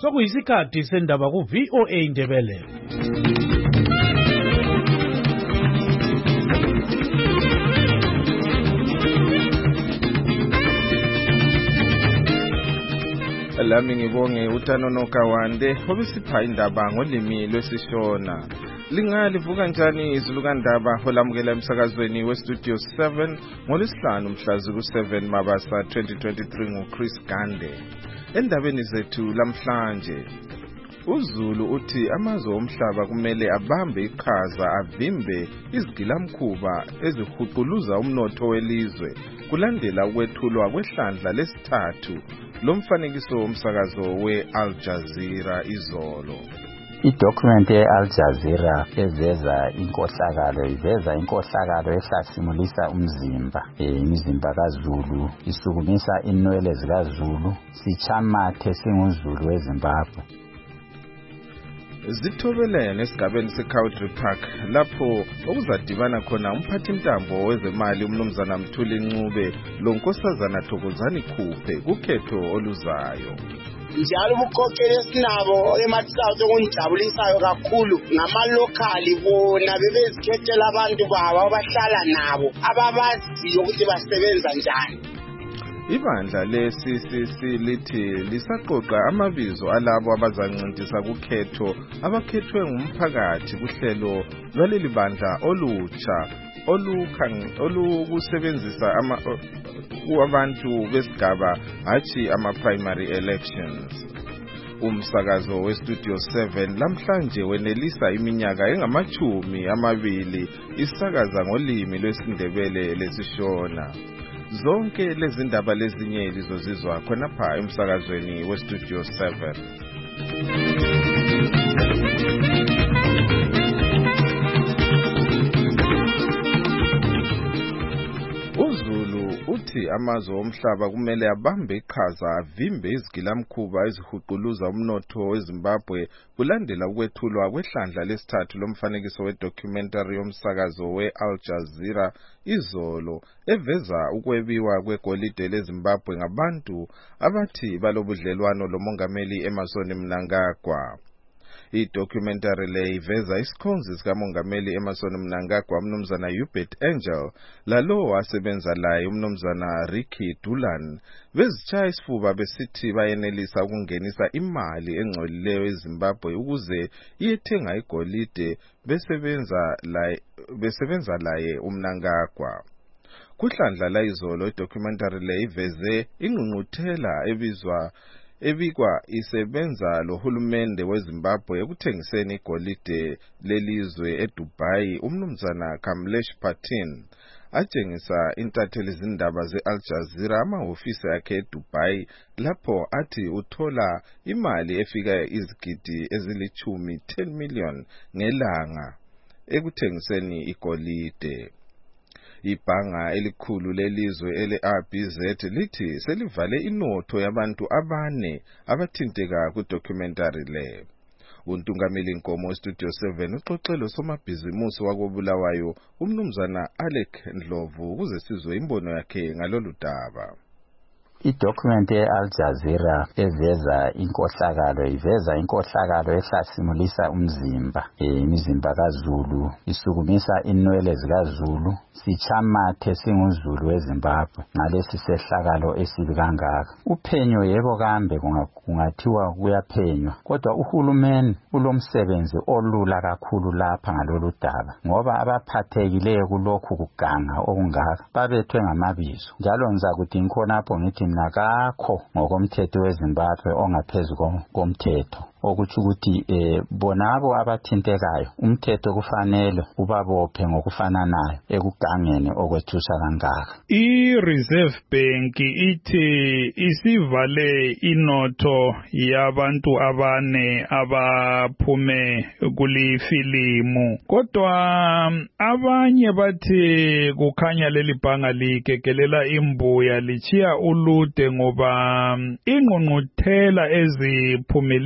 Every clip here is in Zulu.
Sokuyisikhathi sendaba ku VOA Indebele. Lami ngibonge uTanono Kawande obisipha indaba ngolimi lwesiShona. Lingalivuka njani izulu kandaba olamukela emsakazweni weStudio 7 ngolesihlanu mhla ku-7 Mabasa 2023 nguChris Gande. Endabeni zethu lamhlanje, uZulu uthi amazwe omhlaba kumele abambe iqhaza avimbe izigilamkhuba ezihuquluza umnotho welizwe kulandela ukwethulwa kwehlandla lesithathu lomfanekiso womsakazo we-Al Jazeera izolo. Idocument ye-Al Jazeera iveza inkohlakalo ehlasimulisa imizimba kaZulu, isukumisa inwele zikaZulu, sichamathe singuZulu weZimbabwe. Zithobelene esigabeni seCountry Park lapho okuzadibana khona umphathintambo wezemali umnumzana Mthuli Ncube lonkosazana Thokozani Khuphe kukhetho oluzayo. Njalo ubukhokheli esinabo eMatsouth okungijabulisayo kakhulu ngamalokali bona bebezikhethela abantu babo abahlala nabo ababaziyo ukuthi basebenza njani. Ibandla le-CCC lithi lisaqoqa amabizo alabo abazancintisa kukhetho abakhethwe ngumphakathi kuhlelo lwaleli bandla olutsha olukusebenzisa abantu besigaba hathi ama-primary elections. Umsakazo weStudio 7 lamhlanje wenelisa iminyaka engama-20 isakaza ngolimi lwesiNdebele lesishona. Zonke lezi ndaba lezinye lizozizwa khonapha emsakazweni weStudio 7. uZulu uthi amazwe omhlaba kumele abambe iqhaza avimbe izigilamkhuba ezihuquluza umnotho weZimbabwe kulandela ukwethulwa kwehlandla lesithathu lomfanekiso wedocumentary yomsakazo we-Al Jazeera izolo eveza ukwebiwa kwegolide leZimbabwe ngabantu abathi balobudlelwano lomongameli Emmerson Mnangagwa. I-documentary le iveza isikhonzi sikamongameli Emmerson Mnangagwa umnumzana Hubert Angel lalo wasebenza laye umnumzana Ricky Dulan bezitshaya isifuba besithi bayenelisa ukungenisa imali engcolileyo eZimbabwe ukuze iyethenga igolide besebenza laye uMnangagwa. Kuhlandla la izolo i-documentary le iveze ingqungquthela ebikwa isebenza lohulumende weZimbabwe ekuthengiseni igolide lelizwe eDubai umnumzana Kamlesh Patin atshengisa intatheli zindaba ze-Al Jazeera amahofisi akhe eDubai lapho athi uthola imali efika izigidi ezili-10 million ngelanga ekuthengiseni igolide. Ibhanga elikhulu lelizwe ele-RBZ lithi selivale inotho yabantu abane abathinteka kudocumentary le. Untungameli Nkomo weStudio 7 uxoxelo somabhizimusi wakobulawayo umnumzana Alec Ndlovu ukuze sizwe imbono yakhe ngalolu daba. Idocument ye-Al Jazeera iveza inkohlakalo ehlasimulisa imizimba kaZulu, isukumisa inwele zikaZulu, sichamathe singuZulu weZimbabwe ngalesi sehlakalo esibi kangaka. Uphenyo yebo kambe kungathiwa kuyaphenywa, kodwa uhulumeni ulomsebenzi olula kakhulu lapha ngalolu daba ngoba abaphathekileyo kulokhu kuganga okungaka babethwe ngamabizo. Njalo ngizakuthi ngikhonapho ngithi nakakho ngokomthetho weZimbabwe ongaphezulu komthetho, okuthi ukuthi bonabo abathintekayo umthetho kufanele ubabophe ngokufananayo ekugangeni okwethusa kangaka. I-Reserve Bank ithi isivale inotho yabantu abane abaphume kulifilimu, kodwa abanye bathi kukhanya leli bhanga likekelela imbuya lichiya ulude ngoba ingqungquthela eziphumileyo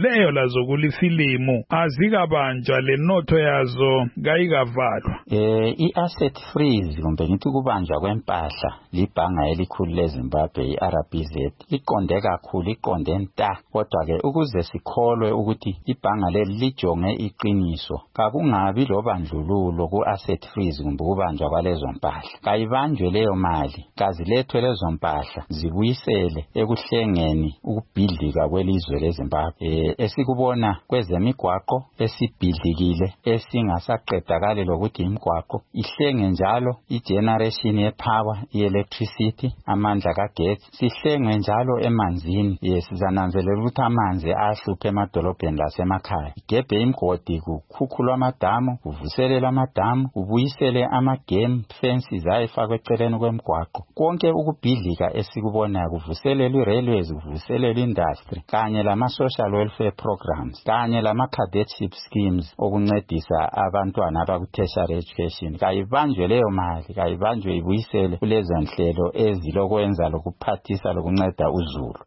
yazo kulifilimu azikabanjwa lenotho yazo kayikavalwa. I-asset freeze kumbe ngithi kubanjwa kwempahla libhanga elikhulu leZimbabwe i-RBZ iqonde kakhulu, iqonde nta. Kodwa-ke ukuze sikholwe ukuthi ibhanga leli lijonge iqiniso, kakungabi lobandlululo ku-asset freeze kumbe kubanjwa kwalezo mpahla. Kayibanjwe leyo mali, kazilethwe lezo mpahla zibuyisele ekuhlengeni ukubhidlika kwelizwe leZimbabwe. Esikubona kwezemigwaqo esibhidlikile esingasaqedakali lokuthi imigwaqo ihlenge njalo i-generation yepower, i-electricity, amandla kagesi, sihlenge njalo emanzini. Sizananzelela ukuthi amanzi ahluphe emadolobheni lasemakhaya. Igebhe imgodi, kukhukhulwa amadamu, kuvuselelwa amadamu, kubuyisele ama-game fences ayefakwe eceleni kwemigwaqo. Konke ukubhidlika esikubonayo kuvuselelwa i-railways, kuvuselelwa industry, kanye lama-social welfare programs, kanye lama-cadetship schemes okuncedisa abantwana abaku-tertiary education. Kayibanjwe leyo mali, kayibanjwe ibuyisele kulezo nhlelo ezilokwenza lokuphathisa lokunceda uzulu.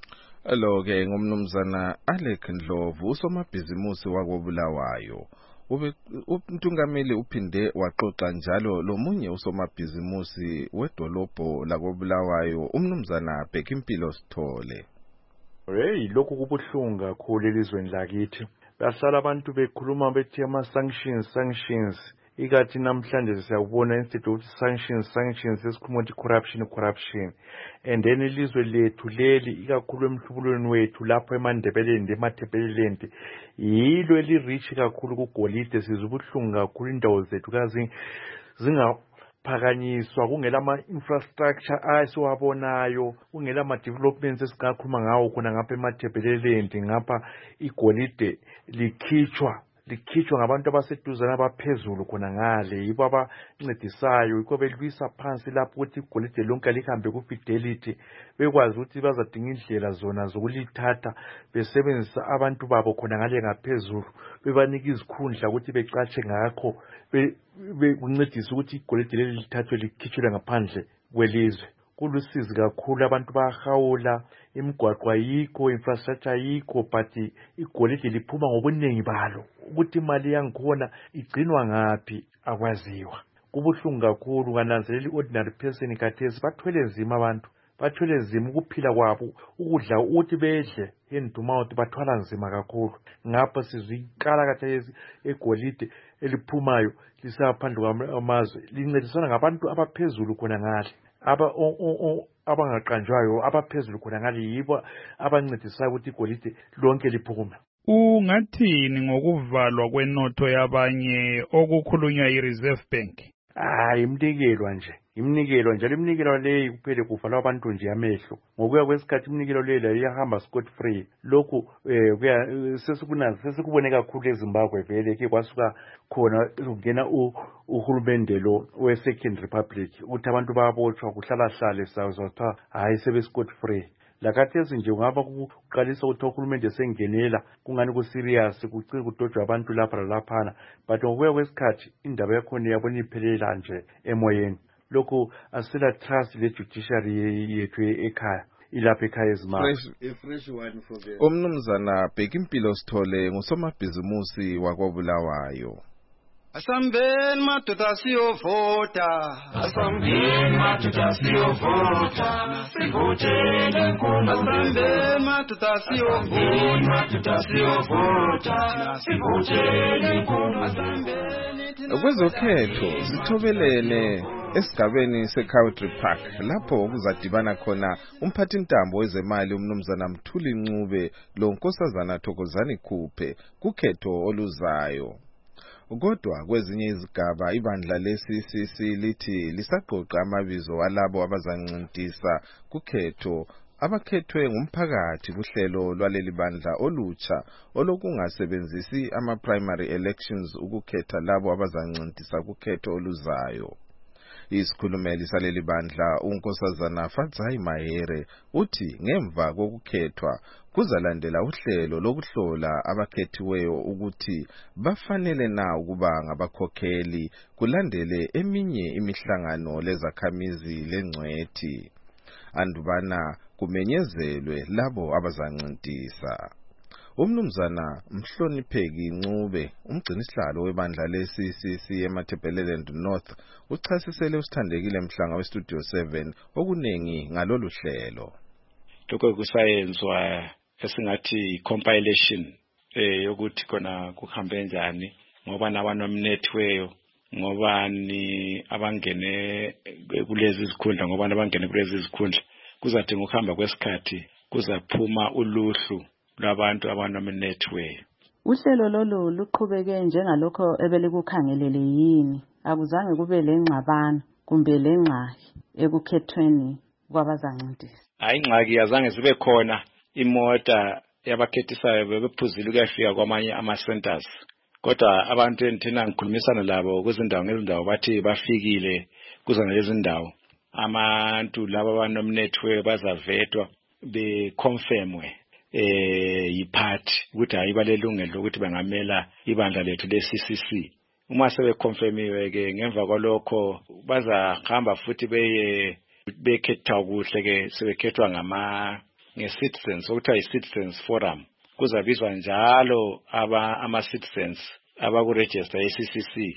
Lo-ke ngumnumzana Alec Ndlovu, usomabhizimusi wakobulawayo. Umthungameli uphinde waxoxa njalo lomunye usomabhizimusi wedolobho lakobulawayo, umnumzana Bhekimpilo Sithole. Lokhu kubuhlungu kakhulu elizweni lakithi. Bahlala abantu bekhuluma bethi ama-sanctions. Ikathi namhlanje siyakubona instead of sanctions esikhuluma ukuthi corruption. And then ilizwe lethu leli ikakhulu emhlubulweni wethu lapho eMandebeleni emathebelelendi yilo elirich kakhulu kugolide. Sizubuhlungu kakhulu indawo zethu kazi zingaphakanyiswa, kungela ama-infrastructure asiwabonayo, kungela ama-developments esingakhuluma ngawo khona ngapha emathebelelendi. Ngapha igolide likhitshwa ngabantu abaseduzana abaphezulu khona ngale, yibo abancedisayo, yikho belwisa phansi lapho ukuthi igolide lonke lihambe ku-fidelity, bekwazi ukuthi bazadinga indlela zona zokulithatha besebenzisa abantu babo khona ngale ngaphezulu, bebanika izikhundla ukuthi becatshe ngakho, bekuncedisa ukuthi igolide leli lithathwe likhitshwe ngaphandle kwelizwe. Kulusizi kakhulu, abantu bayahawula, imigwaqo ayikho, infrastructure ayikho, but igolide liphuma ngobuningi balo. Ukuthi imali yangikhona igcinwa ngaphi akwaziwa. Kubuhlungu kakhulu, kananzelela i-ordinary person khathesi bathwele nzima abantu, bathwele nzima ukuphila kwabo, ukudla ukuthi bedle hand to mouth bathwala nzima kakhulu. Ngapha sizikala khathesi egolide eliphumayo lisaphandle kwamazwe lincedisana ngabantu abaphezulu khona ngale, abangaqanjwayo abaphezulu khona ngale, yibo abancedisayo ukuthi igolide lonke liphume. Ungathini ngokuvalwa kwenotho yabanye okukhulunywa yi-Reserve Bank? Imnikelo njalo imnikelo leyi kuphele kuvalwa abantu nje amehlo. Ngokuya kwesikhathi imnikelo leyi iyahamba scot free. Lokhu sesikubone kakhulu eZimbabwe vele ke kwasuka khona ukungena uhulumende lo we-Second Republic ukuthi abantu bayabotshwa kuhlalahlale sawuzothiwa hayi sebe scot free. Lakathesi nje ungaba kuqalisa ukuthi uhulumende esengenela kungani ku-serious kucike kudojwa abantu lapha lalaphana, but ngokuya kwesikhathi indaba yakhona yabona iphelela nje emoyeni. Lokhu asila trust le judiciary yethu ekhaya, ilapha ekhaya eZimbabwe. Umnumzana Bhekimpilo Sithole ngusomabhizimusi wakobulawayo. Asambeni madoda siyovota, asambeni madoda siyovota, sivotele nkulu. Asambeni madoda siyovota, sivotele nkulu. Kwezokhetho sithobelene esigabeni seCountry Park lapho kuzadibana khona umphathintambo wezemali umnumzana Mthuli Ncube lonkosazana Thokozani Khuphe kukhetho oluzayo. Kodwa kwezinye izigaba ibandla le-CCC lithi lisaqoqa amabizo alabo abazancintisa kukhetho abakhethwe ngumphakathi kuhlelo lwaleli bandla olutsha olokungasebenzisi ama-primary elections ukukhetha labo abazancintisa kukhetho oluzayo. Isikhulumeli saleli bandla unkosazana Fadzai Mahere uthi ngemva kokukhethwa kuzalandela uhlelo lokuhlola abakhethiweyo ukuthi bafanele na ukuba ngabakhokheli kulandele eminye imihlangano lezakhamizi lengcwethi andubana kumenyezelwe labo abazancintisa. Umnumzana Mhlonipheki Ncube, umgcinisihlalo webandla le-CCC eMatabeleland North, uchasisele usithandekile Mhlanga weStudio 7 okunengi ngalolu hlelo. Lokho kusayenzwa esingathi compilation yokuthi khona kuhambe njani ngoba nabanominetweyo ngoba ni abangene kulezi izikhundla ngoba abangene kulezi izikhundla kuzadinga ukuhamba kwesikhathi kuzaphuma uluhlu labantu abanominetweyo. Uhlelo lolu luqhubeke njengalokho ebelikukhangelele yini? Akuzange kube lengxabano kumbe lengxaki ekukhethweni kwabazancintiswa? Hayi ingxaki yazange zibe khona. Imota yabakhethisayo bebephuzile ukuyafika kwamanye ama-centers. Kodwa abantu enthina ngikhulumisana labo kuzindawo ngezindawo bathi bafikile kuzona lezi ndawo. Abantu laba abanominetweyo bazavetwa beconfirmwe yiphathi ukuthi hayi balelungelo lokuthi bangamela ibandla lethu le-CCC. Uma sebeconfirmiwe ke ngemva kwalokho bazahamba futhi bekhethwa kuhle ke sebekhethwa nge-citizens okuthiwa yi-citizens forum. Kuzabizwa njalo ama-citizens abakuregister ye-CCC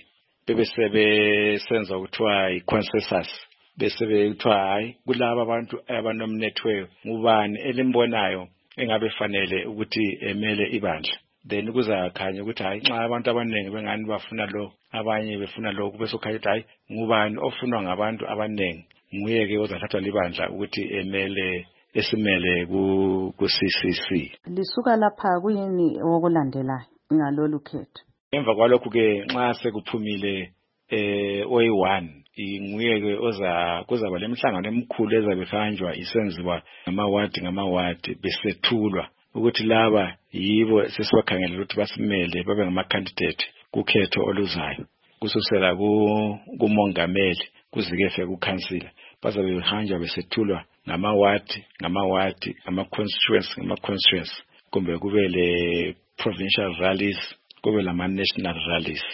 bebesebenza ukuthiwa yi-consensus bese bekuthiwa hayi kulabo abantu abanominetweyo ngubani elimbonayo engabe fanele ukuthi emele ibandla. Then kuzakhanya ukuthi hayi nxa abantu abaningi bengani bafuna lo abanye befuna lo kube sokhanya hayi ngubani ofunwa ngabantu abaningi nguye ke ozathathwa libandla ukuthi esimele ku-CCC. Lisuka lapha kuyini okulandelayo ngalolu khetho? Emva kwalokho ke nxa sekuphumile oyi-1 nguye ke kuzaba lemhlangano emikhulu ezabe ihanjwa isenziwa ngamawadi besethulwa ukuthi laba yibo sesibakhangela ukuthi basimele babe ngama-candidate kukhetho oluzayo kususela kumongameli kuzike kukhansila. Bazabe behanjwa besethulwa ngamawadi ama-constituency kumbe kube le-provincial rallies kube lama-national rallies.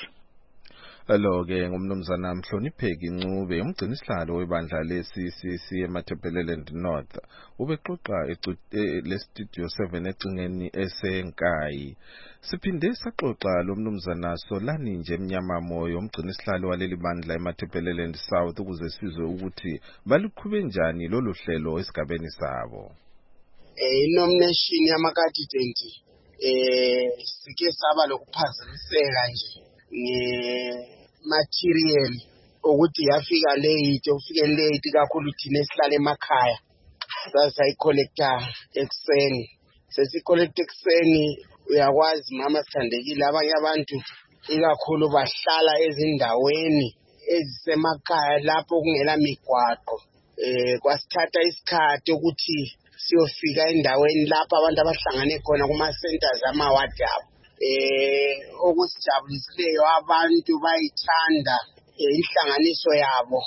Lo-ke ngumnumzana Mhlonipheki Ncube, umgcinisihlalo webandla le-CCC eMatabeleland North, ubexoxa le-Studio 7 ecingeni esenkayi. Siphinde saxoxa lo mnumzana Solani nje Mnyamamoyo, umgcinisihlalo waleli bandla eMatabeleland South ukuze sizwe ukuthi baliqhube njani lolu hlelo esigabeni sabo. Nomination yamakandidate sike saba lokuphazamiseka nje material ukuthi yafika late kakhulu thina esihlala emakhaya sasayicollecta ekseni sesicollecta ekseni. Uyakwazi mama Sithandekile abanye abantu ikakhulu bahlala ezindaweni ezisemakhaya lapho kungela migwaqo. Kwasithatha isikhathi ukuthi siyofika endaweni lapho abantu abahlangane khona kuma-centers amawadi abo. Okusijabulisileyo abantu bayithanda inhlanganiso yabo.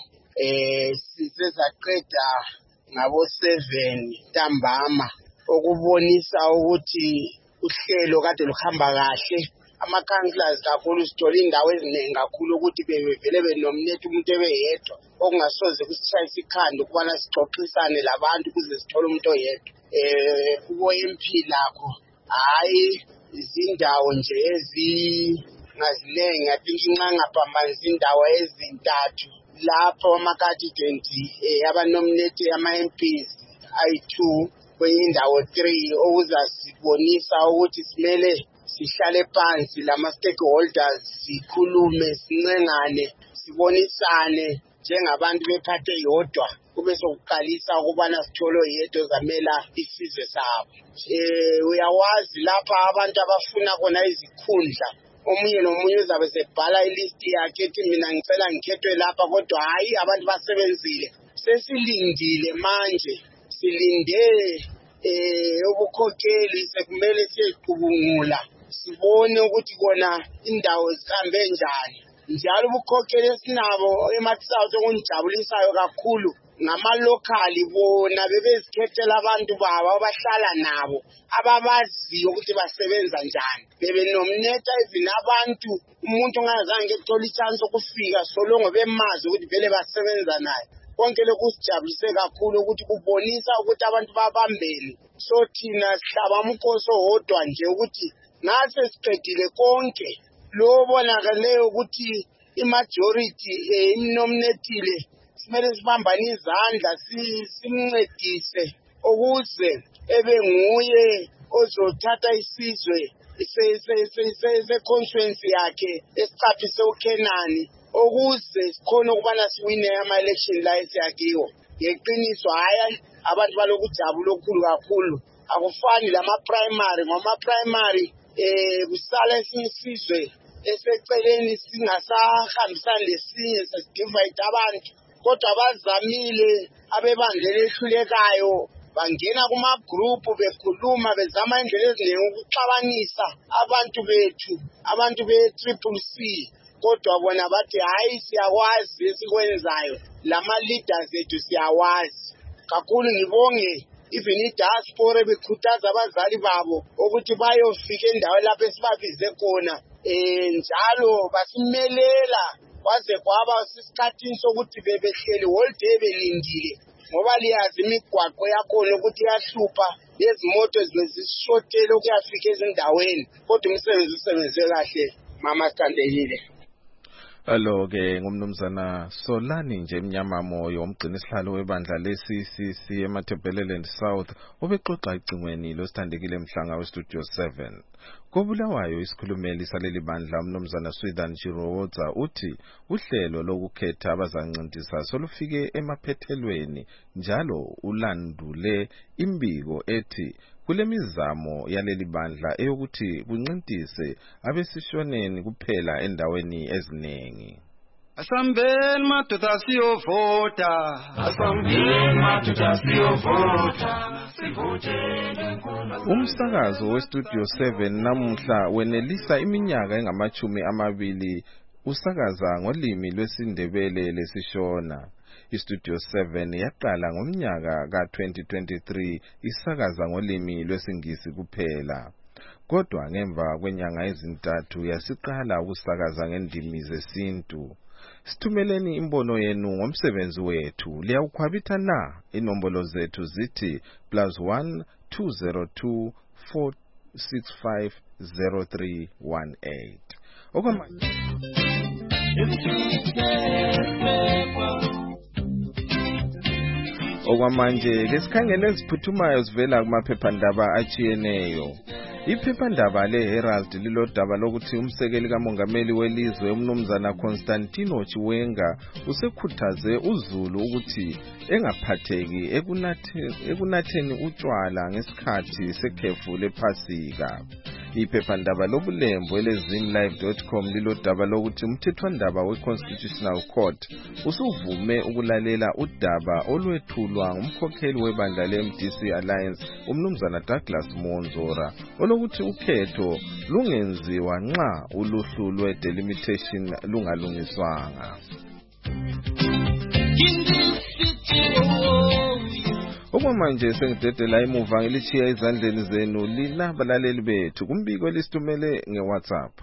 Sisezaqeda ngabo-7 ntambama okubonisa ukuthi uhlelo kade luhamba kahle. Ama-councillors kakhulu sithola indawo eziningi kakhulu ukuthi bevele benominate umuntu ebeyedwa okungasoze kusitshayisa ikhanda ukubana sixoxisane labantu ukuze sithole umuntu oyedwa. Kubo-MP lakho hayi izindawo nje ezingaziningi, I think inxa ngaphambanisa indawo ezintathu lapho amakandidate abanominate ama-MPs ayi-2 kwenye indawo 3 okuzasibonisa ukuthi simele sihlale phansi lama-stakeholders sikhulume sincengane sibonisane njengabantu bephathe yodwa kube sokuqalisa ukubana sithole yedwa zamela isizwe sabo. Uyawazi lapha abantu abafuna khona izikhundla omunye nomunye uzabe sebhala ilist yakhe ethi mina ngicela ngikhethwe lapha kodwa hayi abantu basebenzile. Sesilindile manje silinde ubukhokheli sekumele siyecubungula sibone ukuthi kona indawo zihambe njani. Njalo ubukhokheli esinabo eMatsouth okungijabulisayo kakhulu ngamalokali bona bebezikhethela abantu babo abahlala nabo ababaziyo ukuthi basebenza njani. Bebenominate even abantu umuntu ongazange ethola ichance ukufika solongo bemazi ukuthi vele basebenza naye. konke lokhu kusijabulise kakhulu ukuthi kubonisa ukuthi abantu babambene. So thina sihlaba umkhosi owodwa nje ukuthi ngase siqedile konke lo bonakaleyo ukuthi imajority imnominatile simele sibambane izandla simncedise ukuze ebe nguye ozothatha isizwe se-constituency yakhe esicaphise uKenani ukuze sikhona ukubana siwine ama-election la esiyakiwo. Ngeqiniso hayi abantu balokujabula okukhulu kakhulu. Akufani lama-primary ngoma-primary kusala esinye isizwe eseceleni singasahambisani lesinye sesidivide abantu kodwa bazamile abebandla elehlulekayo bangena kuma-group bekhuluma bezama indlela eziningi ukuxabanisa abantu bethu abantu be-CCC kodwa bona bathi hayi siyakwazi esikwenzayo lama-leaders ethu siyawazi kakhulu. Ngibonge even i-diaspora bekhuthaza abazali babo ukuthi bayofika endaweni lapho esibabize khona njalo basimelela kwaze kwaba sisikhathini sokuthi bebehleli whole day belindile ngoba liyazi imigwaqo yakhona ukuthi iyahlupha lezimoto zisishotele ukuyafika ezindaweni kodwa umsebenzi usebenze kahle mama Sithandekile. Alo-ke ngumnumzana Solani nje Mnyama Moyo umgcini sihlalo webandla le-CCC eMatabeleland South obexoxa icingweni loSithandekile Mhlanga weStudio 7. Kobulawayo isikhulumeli saleli bandla umnumzana Swithan Chirowoza uthi uhlelo lokukhetha abazancintisa solufike emaphethelweni njalo ulandule imbiko ethi kulemizamo yaleli bandla eyokuthi kuncintise abesishoneni kuphela endaweni eziningi. Asambeni madoda siyovota, asambeni madoda siyovota, sivotele uNkulunkulu. Umsakazo weStudio 7 namuhla wenelisa iminyaka engama-20 usakaza ngolimi lwesiNdebele lesishona. iStudio 7 yaqala ngomnyaka ka-2023 isakaza ngolimi lwesingisi kuphela. Kodwa ngemva kwenyanga ezintathu yasiqala ukusakaza ngendimi zesintu. Sithumeleni imbono yenu ngomsebenzi wethu. Liyawukhwabitha na? Inombolo zethu zithi +1 202 465 0318. Okwamanje lesikhangele eziphuthumayo zivela kumaphephandaba achiyeneyo. Iphephandaba leHerald lilodaba lokuthi umsekeli kamongameli welizwe umnumzana Constantino Chiwenga usekhuthaze uZulu ukuthi engaphatheki ekunatheni utshwala ngesikhathi sekhefu lePhasika. Iphephandaba lobulembu elezimlive.com lilodaba lokuthi umthethwandaba weConstitutional Court usuvume ukulalela udaba olwethulwa ngumkhokheli webandla leMDC Alliance umnumzana Douglas Monzora olokuthi ukhetho lungenziwa nxa uluhlu lwe-delimitation lungalungiswanga. Okwamanje sengidedela emuva ngilichiya ezandleni zenu lina balaleli bethu kumbiko elisithumele ngeWhatsApp.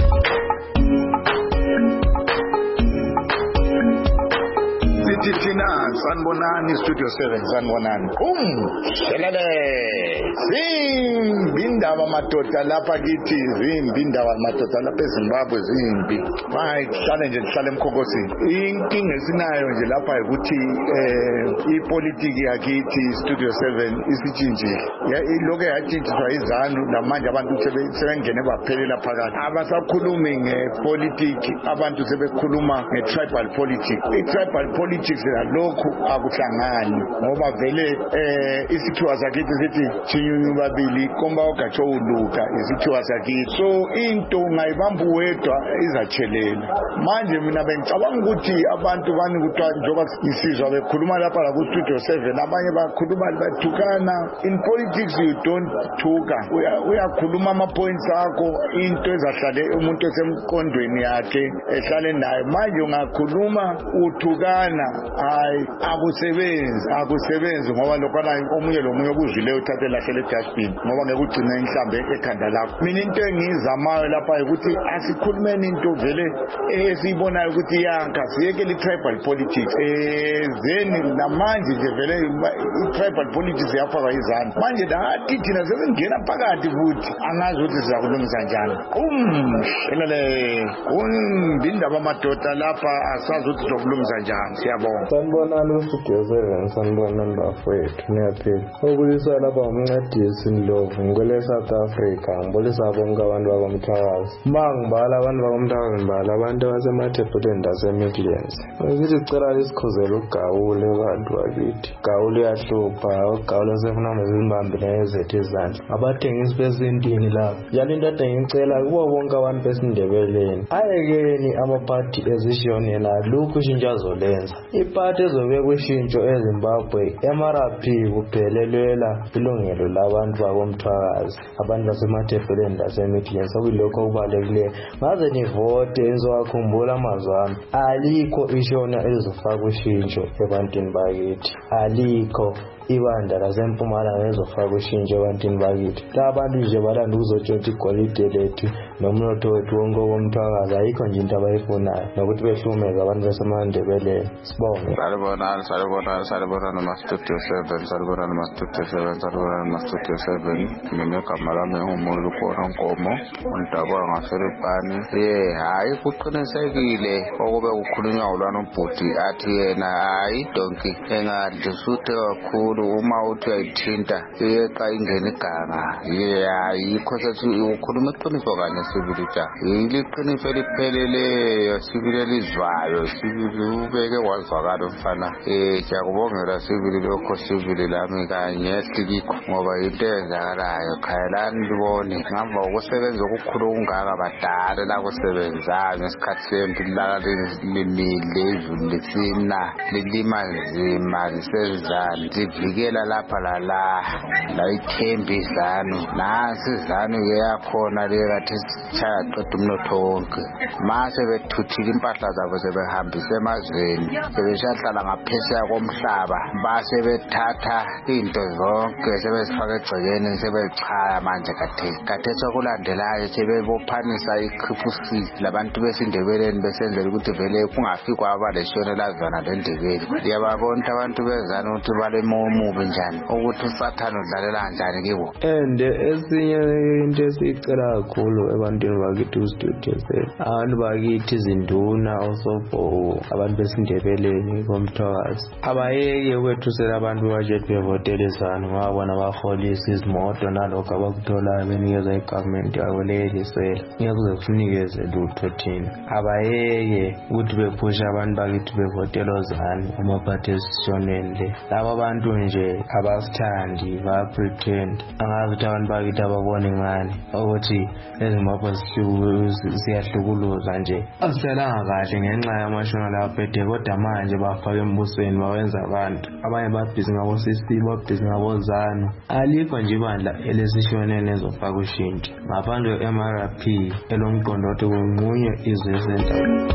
Thina sanibonani Studio 7 sanibonani. Shelele. Zimbi indaba madoda lapha kithi, zimbi indaba madoda lapha eZimbabwe zimbi. Hayi hlale nje hlale emkhokosini. Inkinga esinayo nje lapha ukuthi ipolitiki yakithi Studio 7 isitshintshile. Lokho yatshintshwa izanu namanje abantu sebengene baphelela phakathi. Abasakhulumi ngepolitiki, abantu sebekhuluma ngetribal politics. Tribal politics lokhu akuhlangani ngoba vele isikhiwa sakithi sithi chinyunyu babili komba ogatsho uluka isikhiwa sakithi. So into ungayibamba wedwa izachelela. Manje mina bengicabanga ukuthi abantu bani kuthiwa njengoba isizwa bekhuluma lapha la ku Studio 7 abanye bakhuluma bathukana. In politics you don't thuka, uyakhuluma ama points akho into ezahlale umuntu esemqondweni yakhe ehlale naye. Manje ungakhuluma uthukana hayi akusebenzi ngoba lokho omunye lomunye kuzwile uthathe lahle le dustbin ngoba ngeke ugcine uzihlambe ekhanda lakho. Mina into engiyizamayo lapha ukuthi asikhulumeni into vele esiyibonayo ukuthi yanka siyekele i-tribal politics. Then namanje nje vele i-tribal politics yafaka izandla. Manje nathi thina sesingena phakathi futhi angazi ukuthi sizakulungisa njani. Indaba amadoda lapha asazi ukuthi sokulungisa njani. Siyabonga. Sanibonani uStudio 7, sanibonani bafowethu niyaphila. Ukubulisa lapha umncedisi Ndlovu ngikole South Africa, ngibulisa bonke abantu bakomthakazi. Ngibala abantu bakomthakazi ngibala abantu abasemathebuleni naseMidlands. Ngithi cela isikhuzela uGawule abantu bakithi. Gawule uyahlupha, uGawule sefuna izimbambile ezethu izandla. Abathengisi besintini lapha. Yalo into ade ngicela kubo bonke abantu besindebeleni. Ayekeni amaphathi ezishiyone la lokhu ushintsho azolenza. Iphathi ezobeka ushintsho eZimbabwe MRP kuphelelwela ilungelo labantu bakomthakazi. Abantu basemathebuleni naseMidlands okuyilokho okubalekile. Ngaze nivote nizowakhumbula amazwi. Alikho ishona elizofaka ushintsho ebantwini bakithi. Alikho ibandla laseMpumalanga ezofaka ushintsho ebantwini bakithi. Abantu nje balanda ukuzotshontsha igolide lethu nomnotho wethu wonke womthakazi. Ayikho nje into abayifunayo nokuthi behlumeke abantu basemandebeleni. Sibonge. Salibonani ma-Studio 7, salibonani ma-Studio 7. Mina igama lami ngumulu khona Nkomo, undaba ngaseribhani. Hayi kuqinisekile okube kukhulunywa ulwana ubhuti athi yena hayi donki engadlisuthe kakhulu uma uthi uyayithinta iyeqa ingene iganga. Yikho sethi ukhuluma iqiniso kanye sibili ta. Iliqiniso elipheleleyo sibili elizwayo sibili ubeke wazwakala mfana. Siyakubongela sibili lokho sibili lami kanye sikikho ngoba into eyenzakalayo khayelani libone ngamba ukusebenza okukhulu ungaka badala la kusebenzayo ngesikhathi sempi lala limile izulu lisina lilima nzima lisezizana livikela lapha la ithembi izanu nasi izanu yakhona lekathi chaya qeda umnotho wonke mase bethuthile impahla zabo sebehambisa emazweni sebeshahlala ngaphesheya komhlaba base bethatha into zonke sebezifaka egcekeni sebechaya manje kade sokulandelayo sebebophanisa iCCC labantu besindebeleni besenzela ukuthi vele kungafikwa abaleshone lazana lendebele. Yababona abantu bezana ukuthi balemomubi njani ukuthi uSathane udlalela njani kibo. Esinye into esicela kakhulu ebantwini bakithi uStudio 7, abantu bakithi izinduna osobho abantu besindebeleni komthakazi abayeke ukwethusela abantu bajethi bevotela izanu ngabona baholisa izimoto nalokho abakutholayo benikeza igovernment yabo leyelisela ngeke kuze kunikeze lutho thina. Abayeke ukuthi bephusha abantu bakithi bevotela izanu amaphathi esishoneni le. Laba abantu nje abasithandi ba-pretend. Angazi ukuthi abantu bakithi ababone ngani ukuthi eZimbabwe siyahlukuluza nje. Asiselanga kahle ngenxa yamashona la aphethe kodwa manje bafaka embusweni bawenza abantu. Abanye babhizi ngabo CC babhizi ngabo ZANU. Alikho nje ibandla elesishoneni ezofaka ushintsho ngaphandle kwe-MRP elomqondo othi kunqunywe izwe esendaweni.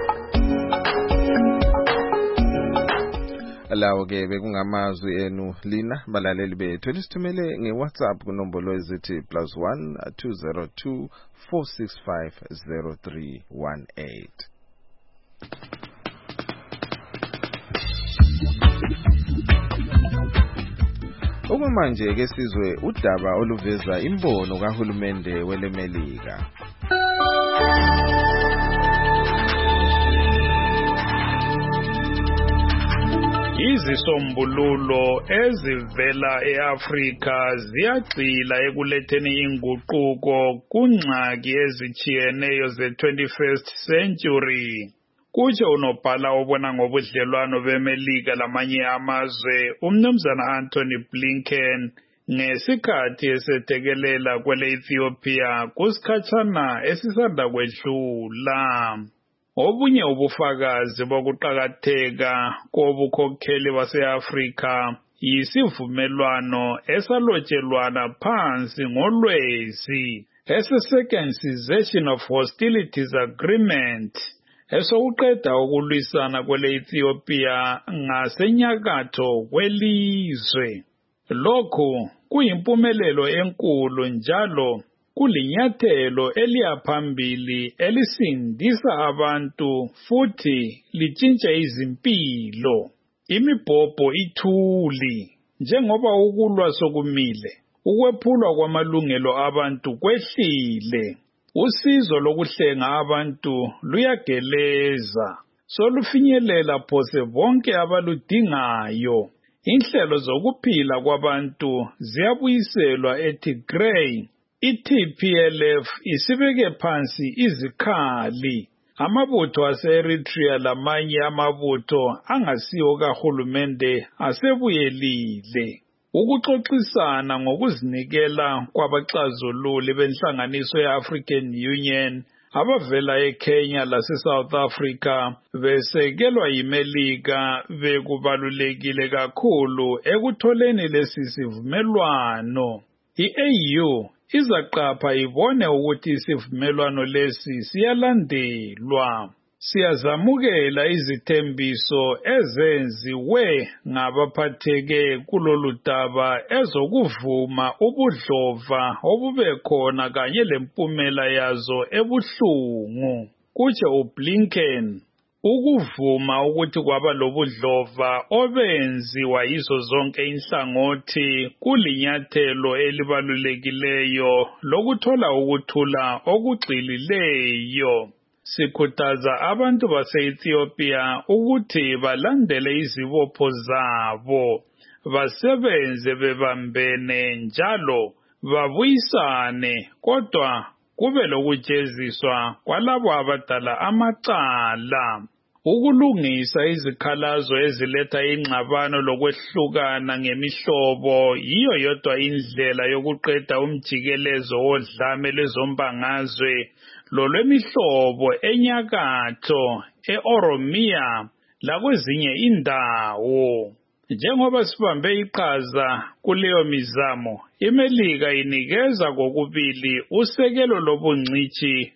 Lawo ke bekungamazwi enu lina balaleli bethu elisithumele ngeWhatsApp kunombolo ezithi +1 202 465 0318. Okumanje ke sizwe udaba oluveza imbono kahulumende weleMelika. Izisombululo ezivela eAfrika ziyagxila ekuletheni inguquko kungxaki ezitshiyeneyo ze-21st century. Kutsho unobhala obona ngobudlelwano beMelika lamanye amazwe uMnumzana Anthony Blinken ngesikhathi esethekelela kwele Ethiopia kusikhatshana esisanda kwedlula. Obunye ubufakazi bokuqakatheka kobukhokheli base-Afrika yisivumelwano esalotshelwana phansi ngolwezi ese-Second Cessation of Hostilities Agreement esokuqeda ukulwisana kwele Ethiopia ngasenyakatho kwelizwe. Lokhu kuyimpumelelo enkulu njalo kulinyathelo eliyaphambili elisindisa abantu futhi litshintshe izimpilo. Imibhobho ithuli njengoba ukulwa sokumile, ukwephulwa kwamalungelo abantu kwehlile. Usizo lokuhlenga abantu luyageleza, solufinyelela phose bonke abaludingayo. Inhlelo zokuphila kwabantu ziyabuyiselwa eTigray. iTPLF isibeke phansi izikhali. Amabutho ase-Eritrea lamanye amabutho angasiwo kahulumende asebuyelile. Ukuxoxisana ngokuzinikela kwabaxazululi benhlanganiso ye-African Union abavela eKenya lase-South Africa besekelwa yiMelika bekubalulekile kakhulu ekutholeni lesi sivumelwano. I-AU izaqapha ibone ukuthi isivumelwano lesi siyalandelwa. Siyazamukela izithembiso ezenziwe ngabaphatheke kulolu daba ezokuvuma ubudlova obubekhona kanye lempumela yazo ebuhlungu. Kutshe uBlinken, ukuvuma ukuthi kwaba lobudlova obenziwa yizo zonke inhlangothi kulinyathelo elibalulekileyo lokuthola ukuthula okugxilileyo. Sikhuthaza abantu base-Ethiopia ukuthi balandele izibopho zabo, basebenze bebambene njalo, babuyisane, kodwa kube lokujeziswa kwalabo abadala amacala. Ukulungisa izikhalazo eziletha ingxabano lokwehlukana ngemihlobo yiyo yodwa indlela yokuqeda umjikelezo wodlame lwezombangazwe lolwemihlobo enyakatho, e-Oromia lakwezinye indawo. Njengoba sibambe iqhaza kuleyo mizamo, iMelika inikeza kokubili usekelo lobungcithi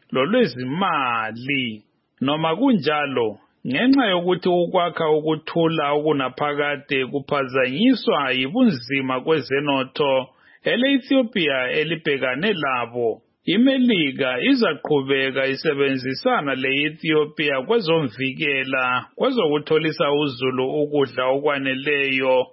lolwezimali. Noma kunjalo, ngenxa yokuthi ukwakha ukuthula okunaphakade kuphazanyiswa yibunzima kwezenotho ele-Ethiopia elibhekane labo, iMelika izaqhubeka isebenzisana le-Ethiopia kwezomvikela, kwezokutholisa uzulu ukudla okwaneleyo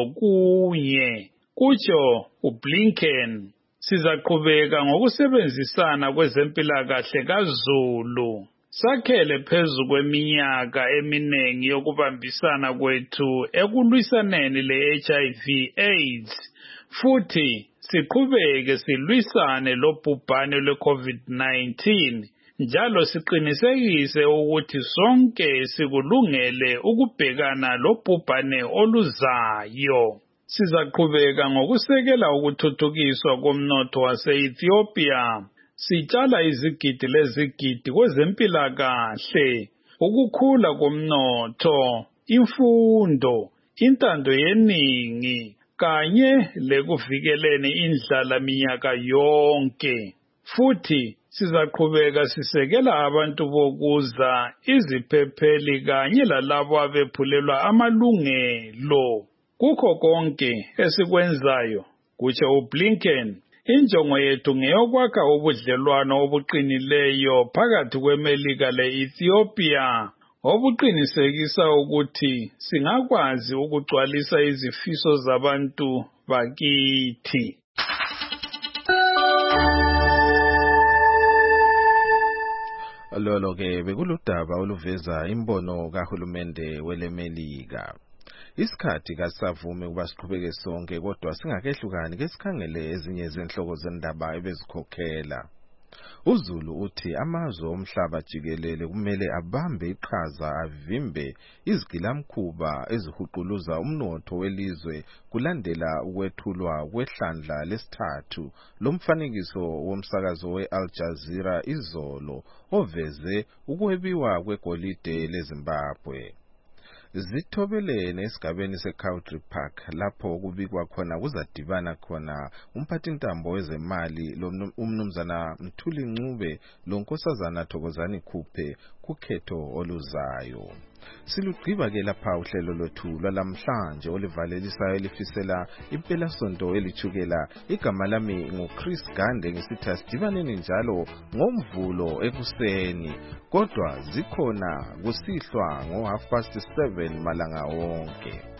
lokunye. Kutsho uBlinken, sizaqhubeka ngokusebenzisana kwezempilakahle kaZulu. Sakhele phezu kweminyaka eminingi yokubambisana kwethu ekulwisaneni le-HIV/AIDS, futhi siqhubeke silwisane lobhubhane lwe-COVID-19, njalo siqinisekise ukuthi sonke sikulungele ukubhekana lobhubhane oluzayo. Sizaqhubeka ngokusekela ukuthuthukiswa komnotho wase-Ethiopia. Sitshala izigidi lezigidi kwezempilakahle, ukukhula komnotho, imfundo, intando yeningi, kanye lekuvikeleni indlala minyaka yonke. Futhi sizaqhubeka sisekela abantu bokuza, iziphepheli kanye lalabo abephulelwa amalungelo. Kukho konke esikwenzayo, kutsho uBlinken, injongo yethu ngeyokwakha ubudlelwano obuqinileyo phakathi kweMelika le-Ethiopia, obuqinisekisa ukuthi singakwazi ukugcwalisa izifiso zabantu bakithi. Lolo-ke bekuludaba oluveza imbono kahulumende weleMelika. Isikhathi kasavume ukuba siqhubeke sonke, kodwa singakehlukani ke sikhangele ezinye izinhloko zendaba ebezikhokhela. uZulu uthi amazwe omhlaba jikelele kumele abambe iqhaza avimbe izigilamkhuba ezihuquluza umnotho welizwe kulandela ukwethulwa kwehlandla lesithathu lomfanekiso womsakazo weAl Jazeera izolo oveze ukwebiwa kwegolide leZimbabwe. Zithobelene esigabeni seCountry Park lapho kubikwa khona kuzadibana khona umphathintambo wezemali umnumzana Mthuli Ncube lonkosazana Thokozani Khuphe kukhetho oluzayo. Silugqiba-ke lapha uhlelo lwethu lwalamhlanje olivalelisayo elifisela impelasonto elithukela. Igama lami nguChris Gande, ngisithi asidibaneni njalo ngoMvulo ekuseni, kodwa zikhona kusihlwa ngo 7:30 malanga wonke.